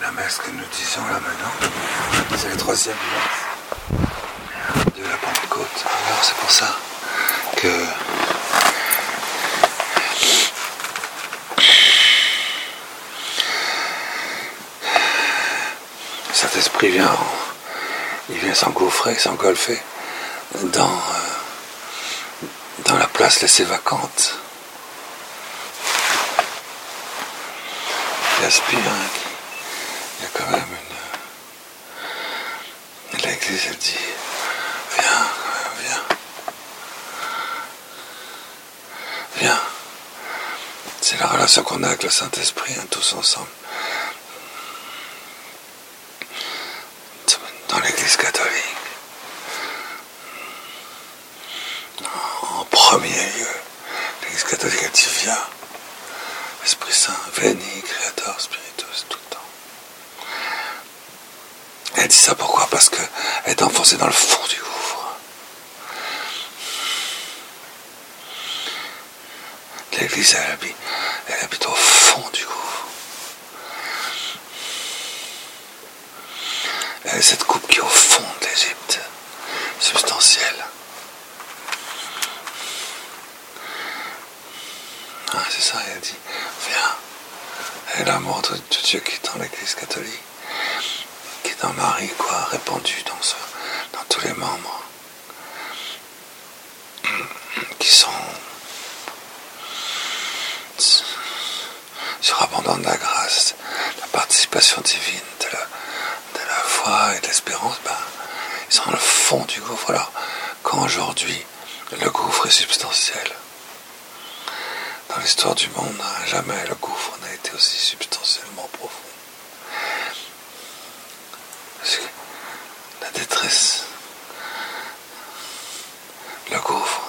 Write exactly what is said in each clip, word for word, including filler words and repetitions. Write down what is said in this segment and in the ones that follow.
la messe que nous disons là maintenant, c'est le troisième messe de la Pentecôte. Alors c'est pour ça que Saint-Esprit vient, il vient s'engouffrer, s'engolfer dans, euh, dans la place laissée vacante. Il aspire, hein, il y a quand même une... L'Église, elle dit, viens, viens, viens. C'est la relation qu'on a avec le Saint-Esprit, hein, tous ensemble. Dans l'Église catholique, en premier lieu, l'Église catholique, elle dit, viens, Esprit Saint, veni, Créateur, Spiritus, tout le temps. Elle dit ça pourquoi? Parce qu'elle est enfoncée dans le fond du gouffre. L'Église, elle habite, elle habite au fond du gouffre. Elle est cette coupe qui est au fond de l'Égypte, substantielle. Ah, c'est ça, elle dit, viens. Et l'amour de Dieu qui est dans l'Église catholique, qui est dans Marie, quoi, répandu dans, ce, dans tous les membres, qui sont surabondants de la grâce, de la participation divine, de la, de la foi et de l'espérance, ben, ils sont dans le fond du gouffre. Alors, quand aujourd'hui, le gouffre est substantiel, dans l'histoire du monde, jamais le gouffre n'a été aussi substantiellement profond. Parce que la détresse, le gouffre,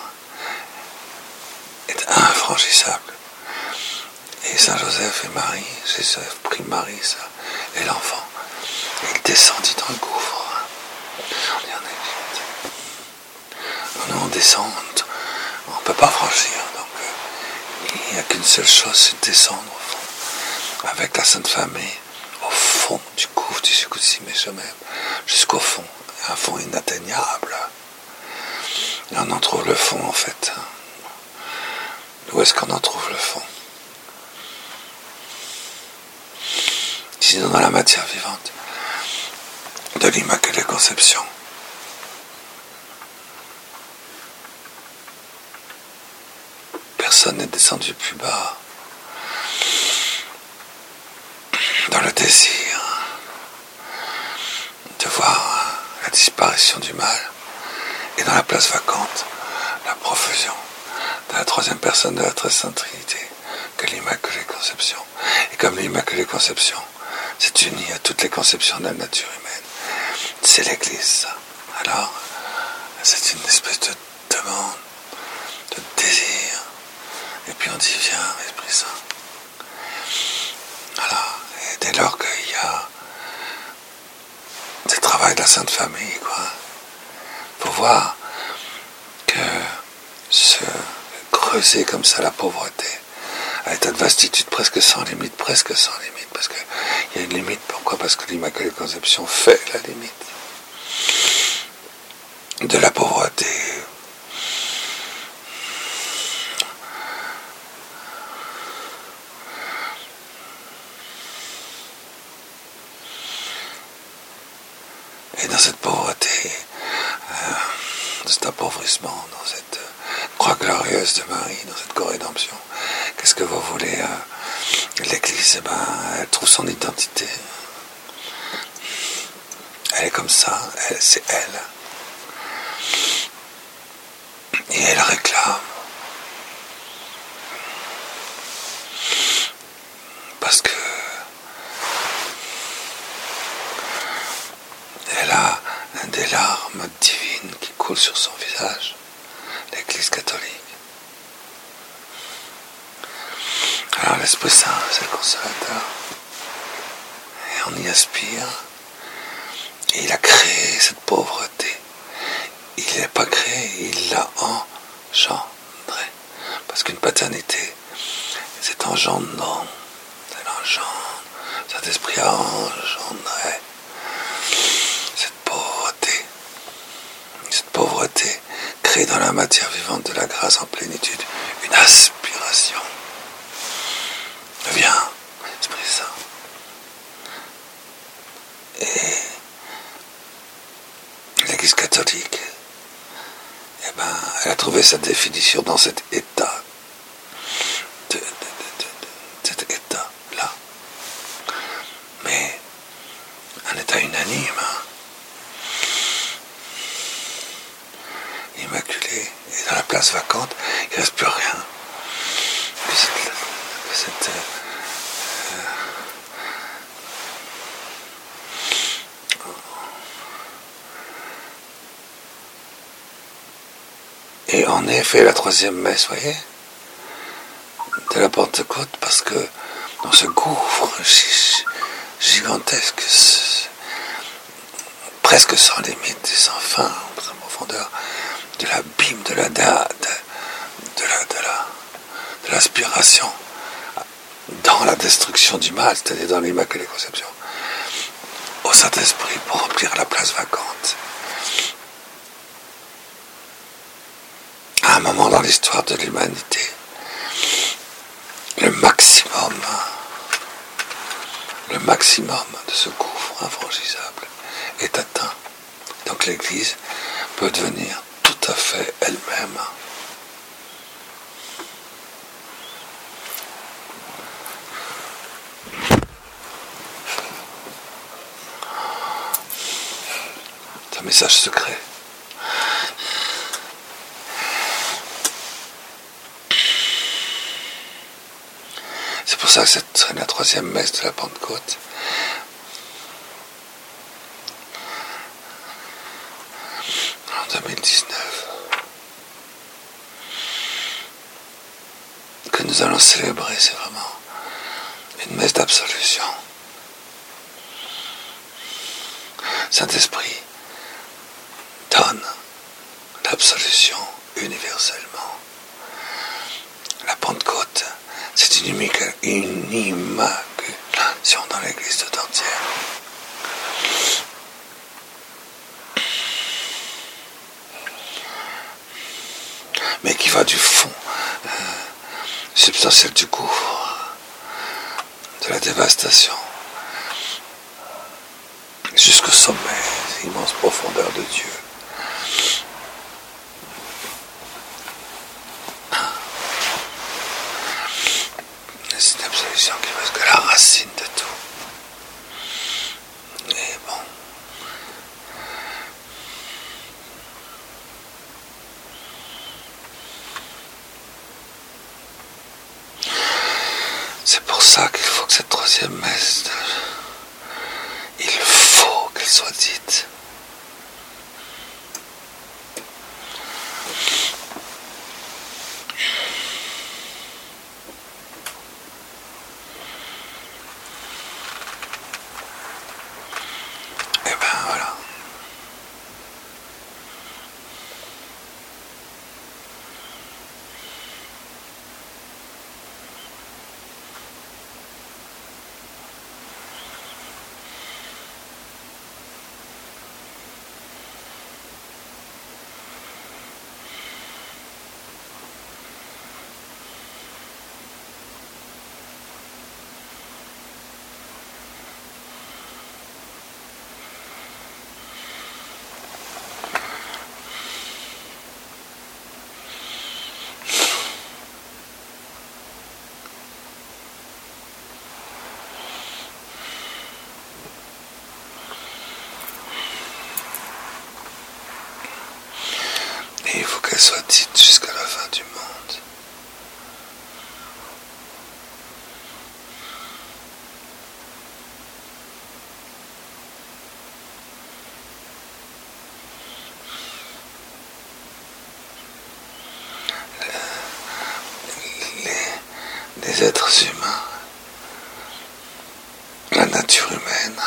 est infranchissable. Et Saint Joseph et Marie, Joseph prit Marie ça, et l'enfant, et il descendit dans le gouffre. On est en Égypte. On descend, on ne peut pas franchir. Donc, il n'y a qu'une seule chose, c'est de descendre au fond, avec la Sainte Famille, au fond du gouffre du Sikoutsi Meshamem, jusqu'au fond, un fond inatteignable. Et on en trouve le fond, en fait. Où est-ce qu'on en trouve le fond? Sinon dans la matière vivante de l'Immaculée Conception. Personne n'est descendu plus bas dans le désir de voir la disparition du mal et dans la place vacante la profusion de la troisième personne de la Très Sainte Trinité que l'Immaculée Conception. Et comme l'Immaculée Conception c'est uni à toutes les conceptions de la nature humaine, c'est l'Église, ça. Alors, c'est une espèce de demande, de désir, et puis on dit, viens, Esprit Saint. Voilà, et dès lors qu'il y a ce travail de la Sainte Famille, quoi, faut voir que se creuser comme ça la pauvreté, à l'état de vastitude presque sans limite, presque sans limite, parce qu'il y a une limite. Pourquoi? Parce que l'Immaculée Conception fait la limite de la pauvreté. Et dans cette pauvreté, euh, dans cet appauvrissement, dans cette euh, croix glorieuse de Marie, dans cette co-rédemption, qu'est-ce que vous voulez? euh, L'Église, eh ben, elle trouve son identité. Elle est comme ça, elle, c'est elle. Et elle réclame. Parce que elle a des larmes divines qui coulent sur son visage, l'Église catholique. Alors l'Esprit Saint, c'est le consolateur. Et on y aspire. Et il a créé cette pauvreté. Il ne l'a pas créée, il l'a engendrée. Parce qu'une paternité, c'est engendrant. Ça l'engendre. Ça Saint-Esprit engendrait cette pauvreté, cette pauvreté crée dans la matière vivante de la grâce en plénitude une aspiration. Viens, Esprit Saint. Et l'Église catholique, eh ben, elle a trouvé sa définition dans cet état, de, de, de, de, de cet état-là. Mais un état unanime, hein, immaculé, et dans la place vacante, il ne reste plus rien. Que cette, que cette, euh, Et en effet, la troisième messe, vous voyez, de la Pentecôte, parce que dans ce gouffre gigantesque, presque sans limite et sans fin, sans profondeur, de l'abîme, de la de, de, de la de la de l'aspiration dans la destruction du mal, c'est-à-dire dans l'Immaculée Conception, au Saint-Esprit pour remplir la place vacante. À un moment dans l'histoire de l'humanité, le maximum, le maximum de ce gouffre infranchissable est atteint. Donc l'Église peut devenir tout à fait elle-même. C'est un message secret. C'est pour ça que c'est la troisième messe de la Pentecôte. En deux mille dix-neuf. Que nous allons célébrer, c'est vraiment une messe d'absolution. Saint-Esprit donne l'absolution universellement. La Pentecôte, c'est une, une immaculation dans l'Église toute entière. Mais qui va du fond euh, substantiel du gouffre, de la dévastation, jusqu'au sommet, l'immense profondeur de Dieu. C'est une absolution qui va jusqu'à la racine de tout. Et bon. C'est pour ça qu'il faut que cette troisième messe, il faut qu'elle soit dite. Et ben voilà. Et il faut qu'elle soit dite jusqu'à la fin du monde. Les, les êtres humains, la nature humaine,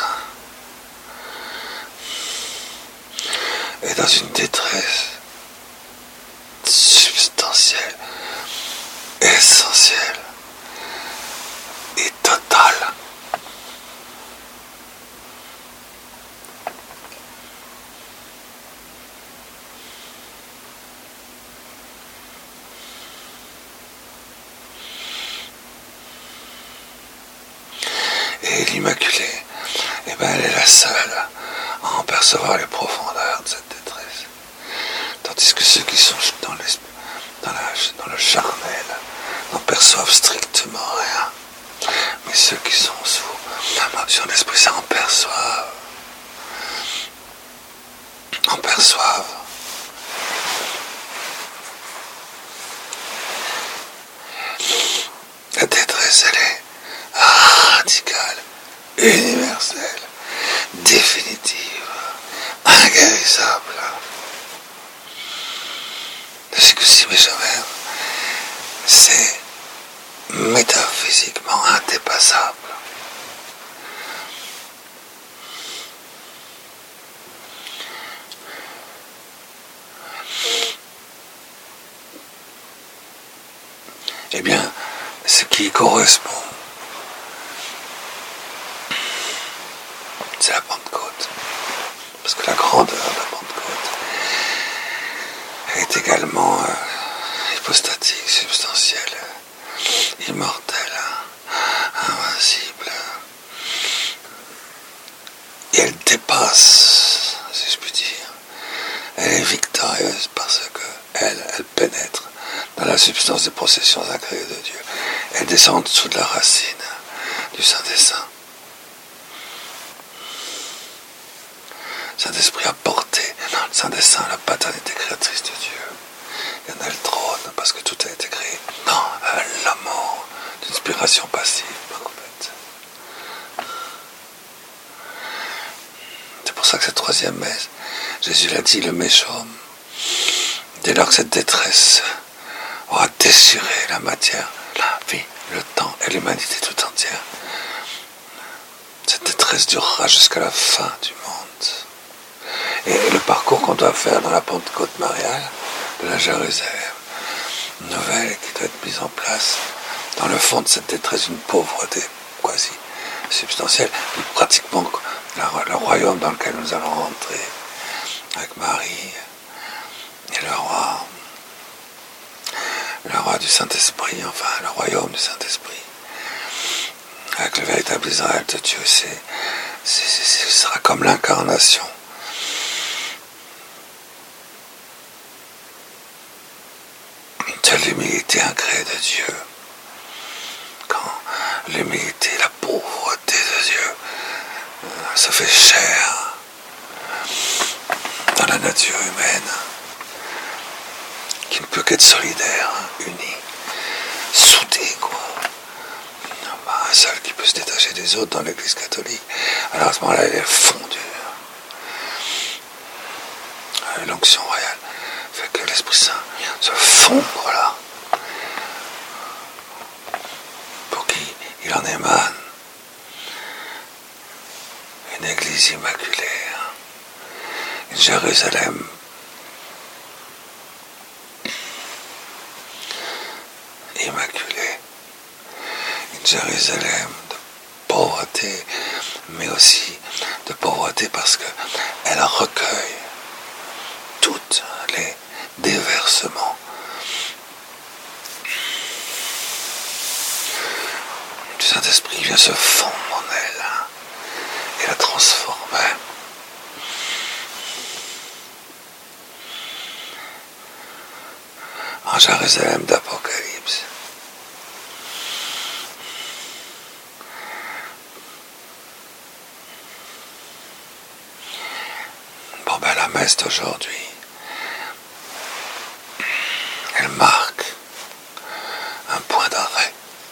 est dans une détresse substantielle, essentielle et totale. Et l'Immaculée, eh ben, elle est la seule à en percevoir les profondeurs de cette détresse. Tandis que ceux qui sont dans, dans, la, dans le charnel n'en perçoivent strictement rien. Mais ceux qui sont sous la motion de l'Esprit Saint en perçoivent. En perçoivent. La détresse, elle est radicale, universelle, définitive, inguérissable. C'est que si mes chers, c'est métaphysiquement indépassable. Eh bien, ce qui correspond, c'est la Pentecôte. Parce que la grandeur de la Pentecôte est également euh, hypostatique, substantielle, immortelle, invincible. Et elle dépasse, si je puis dire. Elle est victorieuse parce que elle, elle pénètre dans la substance des processions agréées de Dieu. Elle descend en dessous de la racine du Saint-Dessein. Saint-Esprit a porté dans le Saint-Dessein la paternité créatrice de Dieu. Il y en a le trône parce que tout a été créé dans l'amour d'inspiration passive, en fait. C'est pour ça que cette troisième messe, Jésus l'a dit, le méchant, dès lors que cette détresse aura déchiré la matière, la vie, le temps et l'humanité tout entière, cette détresse durera jusqu'à la fin du monde. Et le parcours qu'on doit faire dans la Pentecôte mariale de la Jérusalem nouvelle qui doit être mise en place dans le fond de cette détresse, une pauvreté quasi substantielle, pratiquement le royaume dans lequel nous allons rentrer avec Marie et le roi, le roi du Saint-Esprit, enfin le royaume du Saint-Esprit, avec le véritable Israël de Dieu. C'est, c'est, c'est, ce sera comme l'incarnation. De l'humilité incréée de Dieu. Quand l'humilité, la pauvreté de Dieu euh, se fait chair dans la nature humaine, qui ne peut qu'être solidaire, unie, soudée, quoi. Un seul qui peut se détacher des autres dans l'Église catholique. Alors à ce moment-là, elle est fondue. L'onction royale fait que l'Esprit Saint se fondre là, pour qu'il en émane une Église immaculée, une Jérusalem immaculée, une Jérusalem de pauvreté, mais aussi de pauvreté parce qu'elle recueille toutes les déversements du Saint-Esprit vient se fondre en elle et la transformer. En Jérusalem d'Apocalypse. Bon ben la messe d'aujourd'hui, elle marque un point d'arrêt.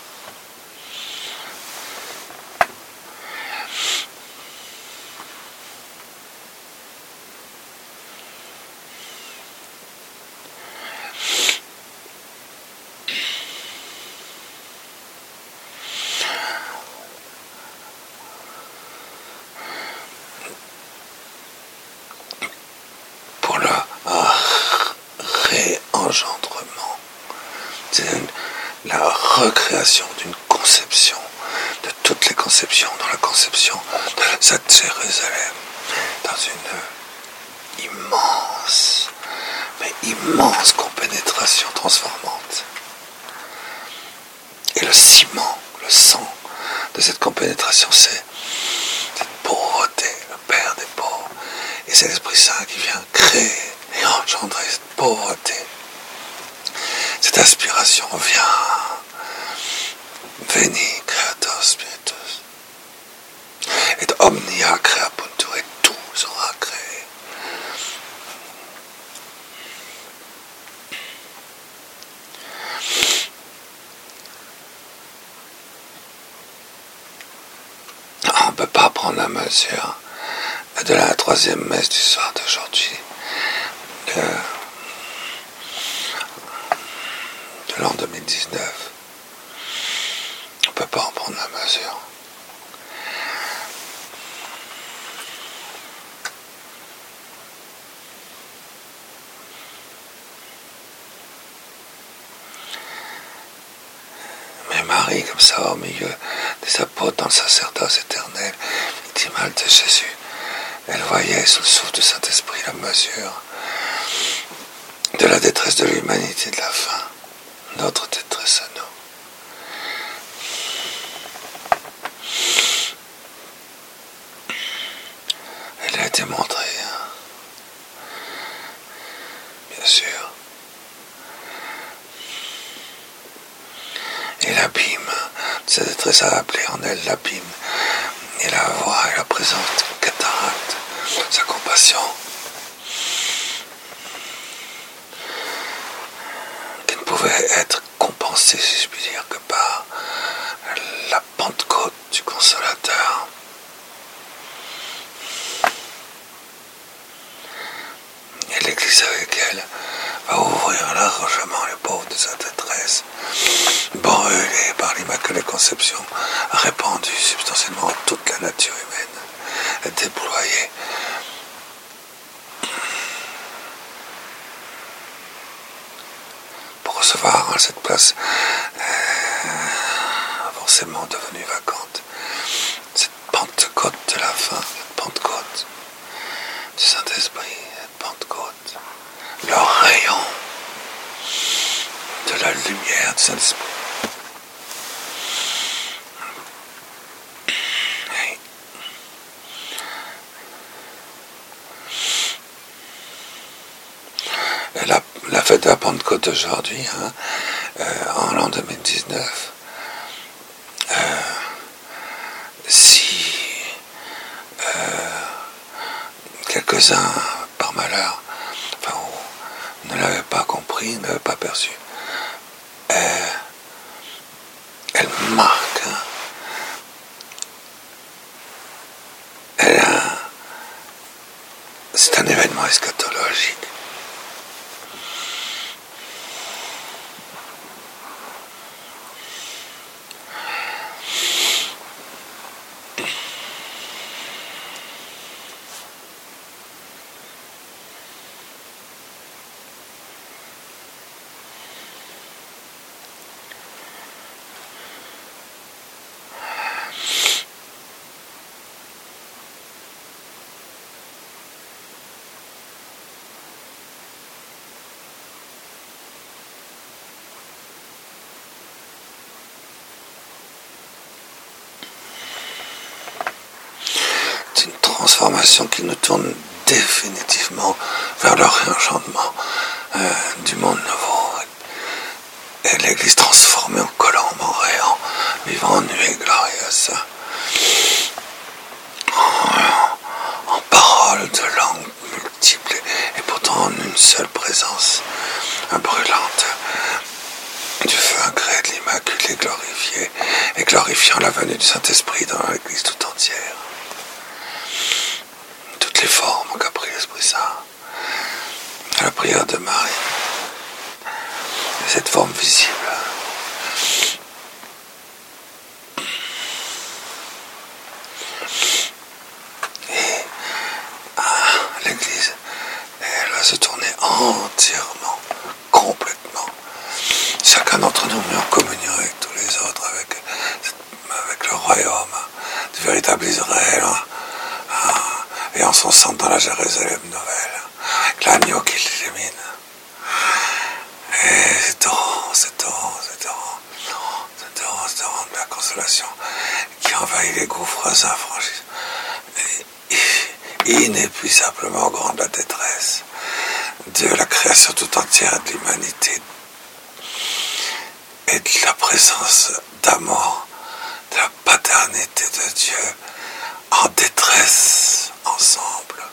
Pour le réengendrement. C'est une, la recréation d'une conception, de toutes les conceptions, dans la conception de cette Jérusalem, dans une immense, mais immense compénétration transformante. Et le ciment, le sang de cette compénétration, c'est c'est l'Esprit Saint qui vient créer et engendrer cette pauvreté. Cette aspiration vient, veni creator spiritus, et omnia creapuntur, et tout sera créé. On ne peut pas prendre la mesure de la troisième messe du soir d'aujourd'hui, de, de l'an deux mille dix-neuf. On ne peut pas en prendre la mesure. Mais Marie, comme ça, au milieu des apôtres, dans le sacerdoce éternel, victimale de Jésus, elle voyait sous le souffle du Saint-Esprit la mesure de la détresse de l'humanité de la fin, notre détresse à nous. Elle a été montrée, hein, bien sûr. Et l'abîme de cette détresse a appelé en elle l'abîme, et la voix et la présence de cataracte, sa compassion, qui ne pouvait être compensée, si je puis dire, que par la Pentecôte du Consolateur. Et l'Église avec elle va ouvrir largement les pauvres de sa détresse, brûlée par l'Immaculée Conception, répandue substantiellement à toute la nature humaine, déployée. Pour recevoir cette place euh, forcément devenue vacante, cette Pentecôte de la fin, cette Pentecôte du Saint-Esprit, cette Pentecôte, le rayon de la lumière du Saint-Esprit. La, la fête de la Pentecôte d'aujourd'hui, hein, euh, en l'an deux mille dix-neuf, euh, si euh, quelques-uns, par malheur, enfin, ne l'avaient pas compris, ne l'avaient pas perçu, euh, elle marque, hein, elle a, c'est un événement eschatologique. Transformation qui nous tourne définitivement vers le réenchantement euh, du monde nouveau. Et l'Église transformée en colombe, en rayon, vivant en nuée glorieuse, en, en paroles de langues multiples, et pourtant en une seule présence brûlante du feu agré de l'Immaculée glorifié, et glorifiant la venue du Saint-Esprit dans l'Église tout entière. Les formes qu'a pris l'Esprit Saint, à la prière de Marie, cette forme visible. Et ah, l'Église, elle va se tourner entièrement, complètement. Chacun d'entre nous met en communion avec tous les autres, avec, avec le royaume du véritable Israël, hein, hein, et en son sang dans la Jérusalem nouvelle, avec l'agneau qui l'illumine. Et c'est torrent, c'est torrent, c'est torrent, c'est torrent, c'est torrent de la consolation qui envahit les gouffres infranchis. Et, et, inépuisablement grande la détresse de la création tout entière de l'humanité et de la présence d'amour, de la paternité de Dieu en détresse ensemble.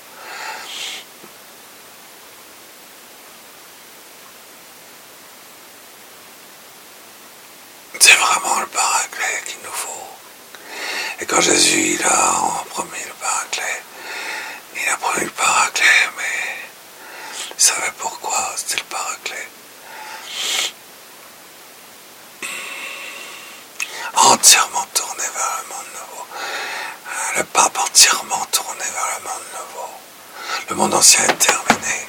C'est vraiment le paraclet qu'il nous faut. Et quand Jésus il a promis le paraclet, il a promis le paraclet, mais il savait pourquoi c'était le paraclet. Entièrement tourné vers le monde nouveau. Le pape entièrement tourné vers le monde nouveau. Le monde ancien est terminé.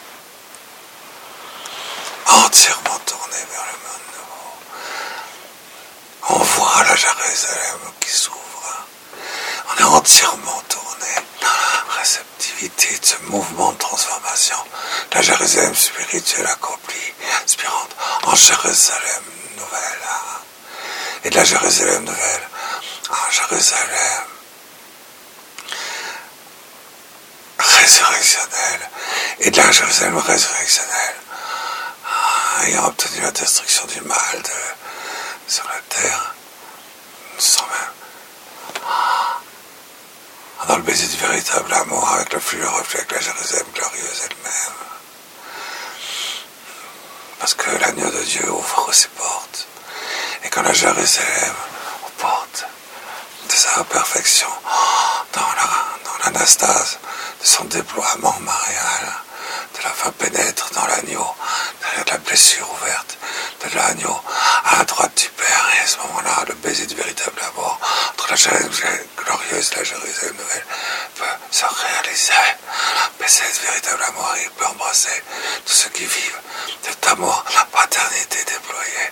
Entièrement tourné vers le monde nouveau. On voit la Jérusalem qui s'ouvre. On est entièrement tourné dans la réceptivité de ce mouvement de transformation. La Jérusalem spirituelle accomplie, aspirante en Jérusalem nouvelle. Et de la Jérusalem nouvelle en Jérusalem résurrectionnelle. Et de la Jérusalem résurrectionnelle ayant obtenu la destruction du mal de, sur la terre, nous sommes même dans le baiser du véritable amour avec le flux, le reflet, avec la Jérusalem glorieuse elle-même. Parce que l'agneau de Dieu ouvre ses portes. Et quand la Jérusalem aux portes de sa perfection, dans, la, dans l'anastase de son déploiement marial, de la fin pénètre dans l'agneau, de la blessure ouverte de l'agneau à la droite du Père, et à ce moment-là, le baiser du véritable amour entre la Jérusalem glorieuse et la Jérusalem nouvelle peut se réaliser. Le baiser du véritable amour, il peut embrasser tous ceux qui vivent cet amour, la paternité déployée.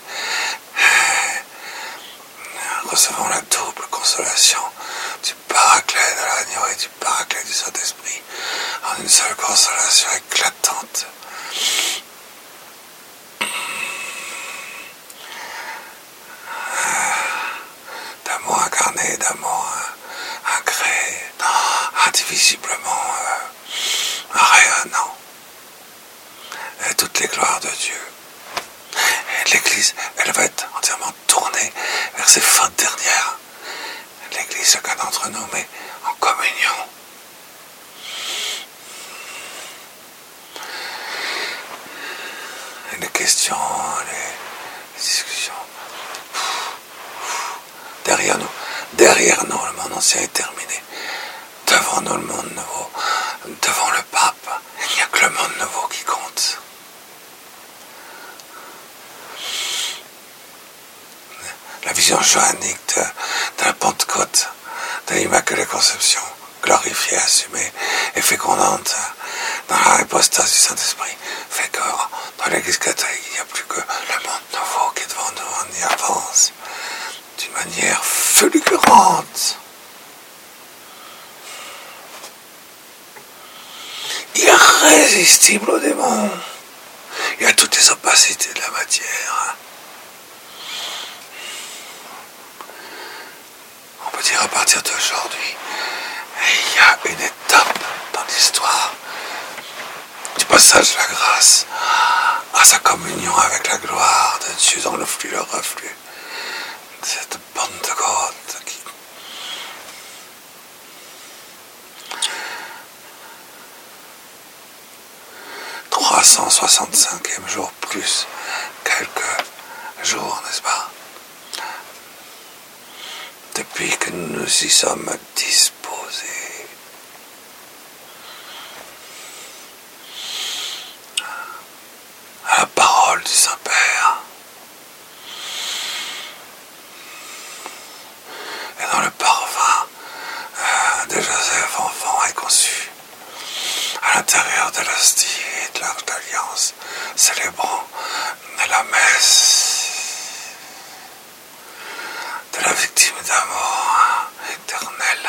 Recevons la double consolation du paraclet de l'agneau et du paraclet du Saint-Esprit en une seule consolation éclatante. D'amour incarné, d'amour incréé, indivisiblement euh, rayonnant. Et toutes les gloires de Dieu. Et l'Église, elle va être entièrement tournée vers ses fins dernières. L'Église, chacun d'entre nous, mais en communion. Et les questions, les discussions. Derrière nous, derrière nous, le monde ancien est terminé. Devant nous, le monde nouveau. Devant le pape, il n'y a que le monde nouveau qui compte. La vision johannique de, de la Pentecôte, de l'Immaculée Conception, glorifiée, assumée et fécondante dans la hypostase du Saint-Esprit, fait que dans l'Église catholique, il n'y a plus que le monde nouveau qui est devant nous, on y avance d'une manière fulgurante, irrésistible au démon et à toutes les opacités de la matière. On peut dire à partir d'aujourd'hui, il y a une étape dans l'histoire du passage de la grâce à sa communion avec la gloire de Dieu dans le flux, le reflux de cette Pentecôte qui trois cent soixante-cinquième jour plus quelques jours, n'est-ce pas? Depuis que nous y sommes disposés. À la parole du Saint-Père. Et dans le parfum euh, de Joseph, enfant est conçu. À l'intérieur de l'hostie et de l'arche d'alliance, célébrons la messe de la victime d'amour éternel.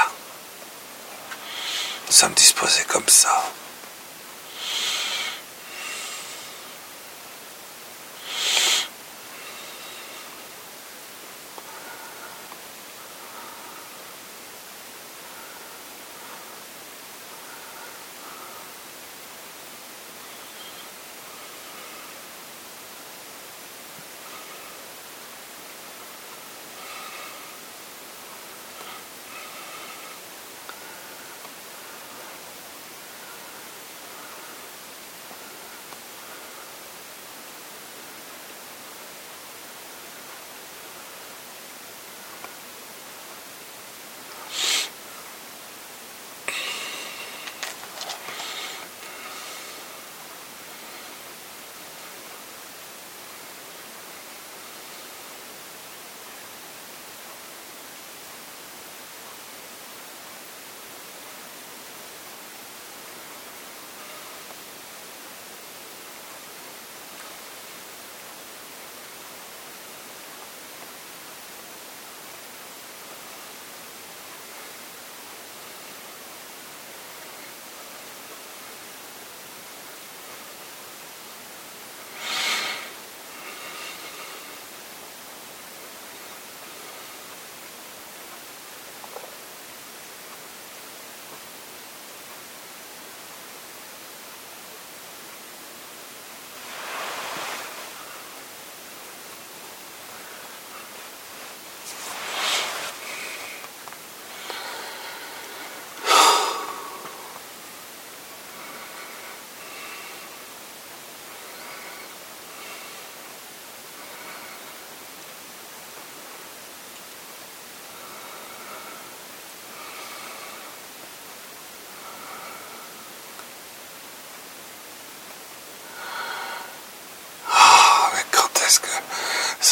Nous sommes disposés comme ça.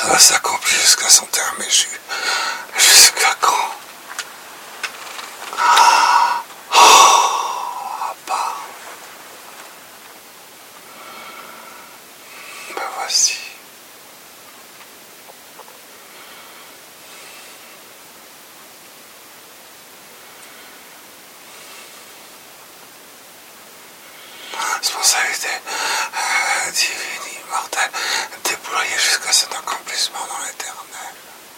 ça va s'accomplir jusqu'à son terme échu. Jusqu'à quand? Oh, bah. Ben voici. Responsabilité euh, divine, immortelle, déployée jusqu'à cet accomplissement dans l'éternel.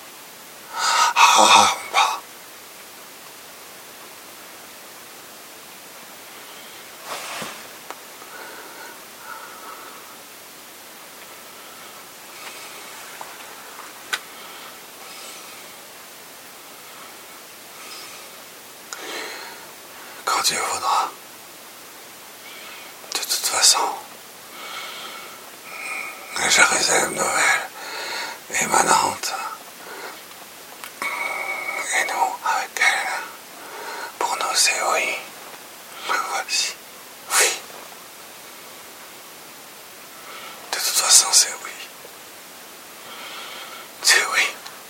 Ah, bah. Quand Dieu voudra. De toute façon, la Jérusalem nouvelle, émanante, et nous avec elle, pour nous c'est oui, voici, oui. De toute façon c'est oui, c'est oui.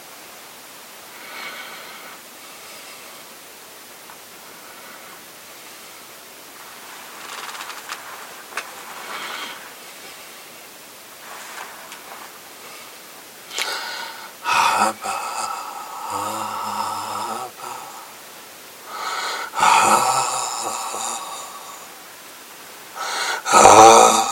Ah bah, ah bah, ah, ah,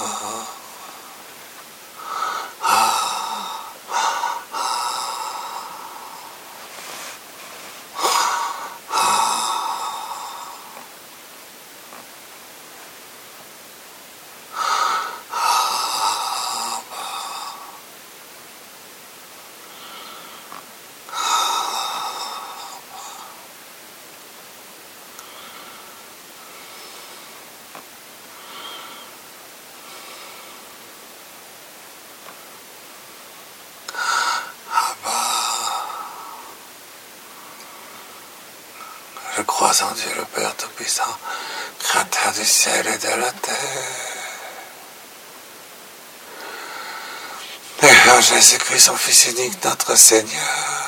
je crois en Dieu le Père Tout-Puissant, Créateur du ciel et de la terre. Et en Jésus-Christ, son Fils unique, notre Seigneur,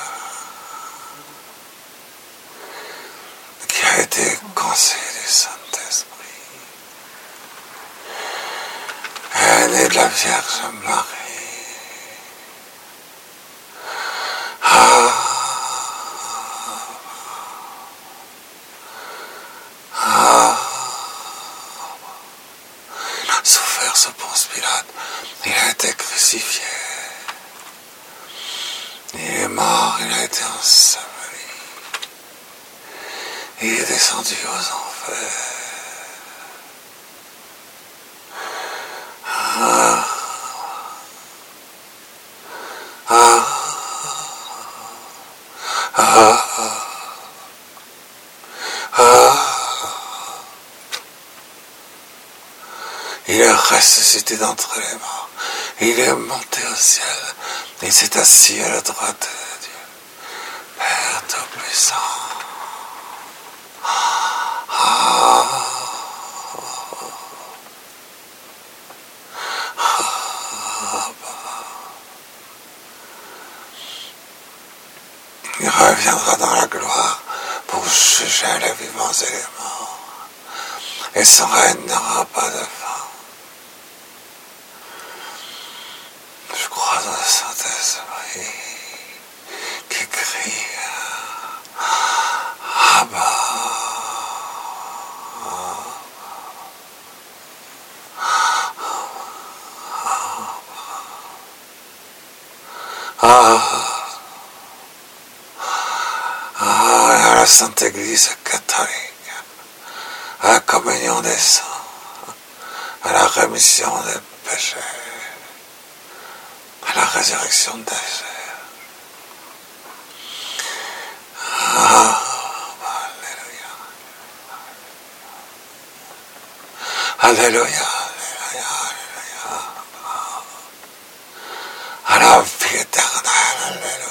qui a été conçu du Saint-Esprit, né de la Vierge Marie. Ah, ah, il a souffert sous Ponce Pilate, il a été crucifié. Il est mort, il a été enseveli. Il est descendu aux enfers. Ah, ah, ah, ah. Il est ressuscité d'entre les morts. Il est monté au ciel. Il s'est assis à la droite de Dieu, Père Tout-Puissant. Ah, ah, bah. Il reviendra dans la gloire pour juger les vivants et les morts. Et son règne n'aura pas de fin. Je crois dans le Saint-Esprit qui crie Abba. Ah, ah, et à la Sainte Église catholique, à la communion des saints, à la rémission des péchés, à la résurrection des âges. Ah, alléluia. Alléluia, alléluia, alléluia. À la vie éternelle, alléluia.